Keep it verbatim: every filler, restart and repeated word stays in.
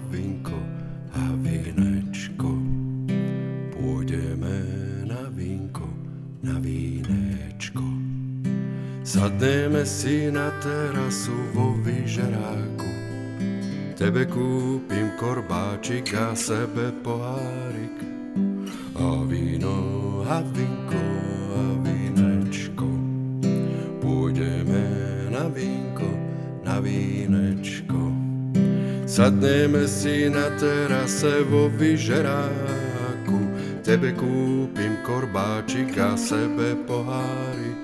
vínko a vínečko. Pôjdeme na vínko, na vínečko. Sadneme si na terasu vo vyžeráku. Tebe kúpim korbáčik a sebe pohárik. A víno a vínko a vínečko. Pôjdeme na vínko, na vínečko. Sadneme si na terase vo vyžeráku. Tebe kúpim korbáčik a sebe pohárik.